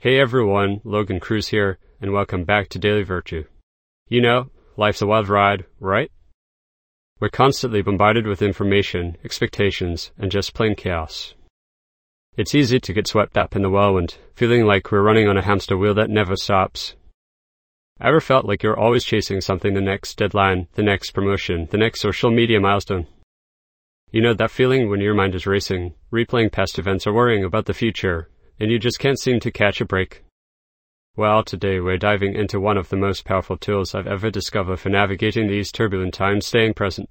Hey everyone, Logan Cruz here, and welcome back to Daily Virtue. You know, life's a wild ride, right? We're constantly bombarded with information, expectations, and just plain chaos. It's easy to get swept up in the whirlwind, feeling like we're running on a hamster wheel that never stops. Ever felt like you're always chasing something, the next deadline, the next promotion, the next social media milestone? You know that feeling when your mind is racing, replaying past events or worrying about the future, and you just can't seem to catch a break? Well, today we're diving into one of the most powerful tools I've ever discovered for navigating these turbulent times, staying present.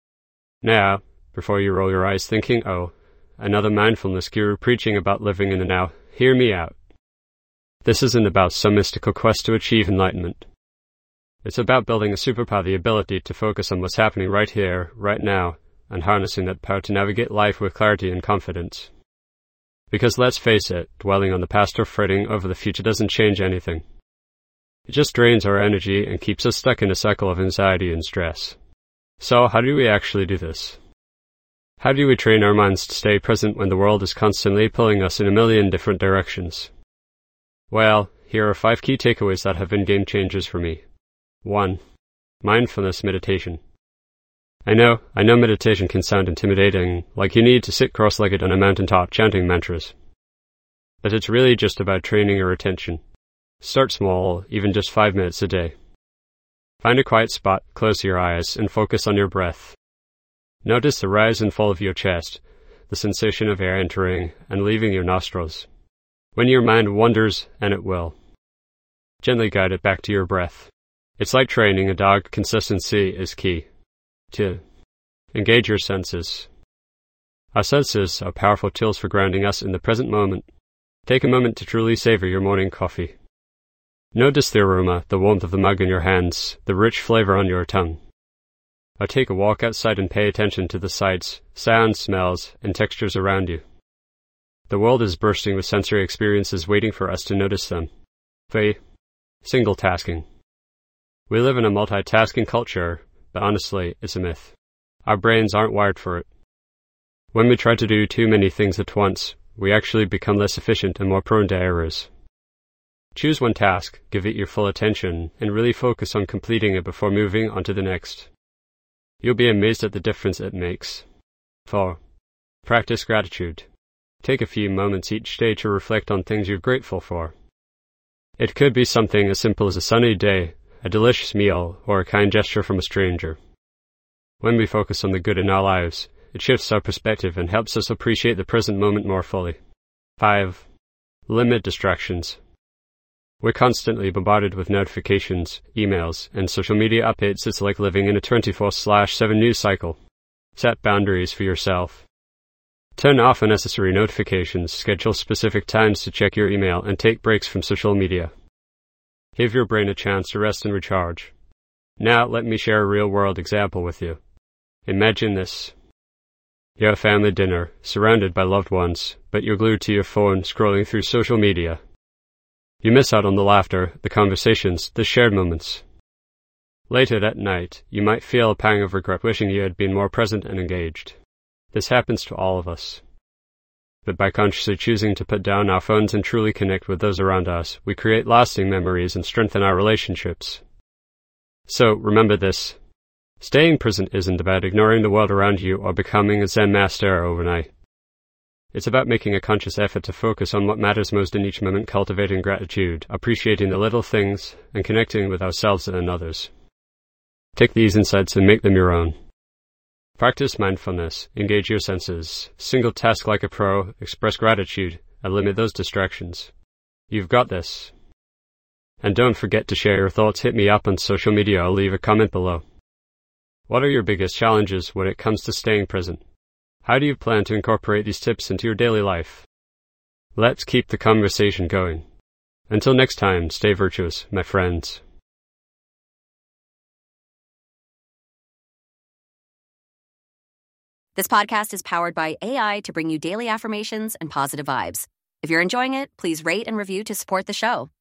Now, before you roll your eyes thinking, oh, another mindfulness guru preaching about living in the now, hear me out. This isn't about some mystical quest to achieve enlightenment. It's about building a superpower, the ability to focus on what's happening right here, right now, and harnessing that power to navigate life with clarity and confidence. Because let's face it, dwelling on the past or fretting over the future doesn't change anything. It just drains our energy and keeps us stuck in a cycle of anxiety and stress. So how do we actually do this? How do we train our minds to stay present when the world is constantly pulling us in a million different directions? Well, here are 5 key takeaways that have been game changers for me. 1. Mindfulness meditation. I know meditation can sound intimidating, like you need to sit cross-legged on a mountaintop chanting mantras. But it's really just about training your attention. Start small, even just 5 minutes a day. Find a quiet spot, close your eyes, and focus on your breath. Notice the rise and fall of your chest, the sensation of air entering and leaving your nostrils. When your mind wanders, and it will, gently guide it back to your breath. It's like training a dog. Consistency is key. 2. Engage your senses. Our senses are powerful tools for grounding us in the present moment. Take a moment to truly savor your morning coffee. Notice the aroma, the warmth of the mug in your hands, the rich flavor on your tongue. Or take a walk outside and pay attention to the sights, sounds, smells, and textures around you. The world is bursting with sensory experiences waiting for us to notice them. 3. Single tasking. We live in a multitasking culture, but honestly, it's a myth. Our brains aren't wired for it. When we try to do too many things at once, we actually become less efficient and more prone to errors. Choose one task, give it your full attention, and really focus on completing it before moving on to the next. You'll be amazed at the difference it makes. 4. Practice gratitude. Take a few moments each day to reflect on things you're grateful for. It could be something as simple as a sunny day, a delicious meal, or a kind gesture from a stranger. When we focus on the good in our lives, it shifts our perspective and helps us appreciate the present moment more fully. 5. Limit distractions. We're constantly bombarded with notifications, emails, and social media updates. It's like living in a 24/7 news cycle. Set boundaries for yourself. Turn off unnecessary notifications, schedule specific times to check your email, and take breaks from social media. Give your brain a chance to rest and recharge. Now let me share a real-world example with you. Imagine this. You're at family dinner, surrounded by loved ones, but you're glued to your phone scrolling through social media. You miss out on the laughter, the conversations, the shared moments. Later that night, you might feel a pang of regret, wishing you had been more present and engaged. This happens to all of us. But by consciously choosing to put down our phones and truly connect with those around us, we create lasting memories and strengthen our relationships. So, remember this. Staying present isn't about ignoring the world around you or becoming a Zen master overnight. It's about making a conscious effort to focus on what matters most in each moment, cultivating gratitude, appreciating the little things, and connecting with ourselves and others. Take these insights and make them your own. Practice mindfulness, engage your senses, single task like a pro, express gratitude, and limit those distractions. You've got this. And don't forget to share your thoughts. Hit me up on social media or leave a comment below. What are your biggest challenges when it comes to staying present? How do you plan to incorporate these tips into your daily life? Let's keep the conversation going. Until next time, stay virtuous, my friends. This podcast is powered by AI to bring you daily affirmations and positive vibes. If you're enjoying it, please rate and review to support the show.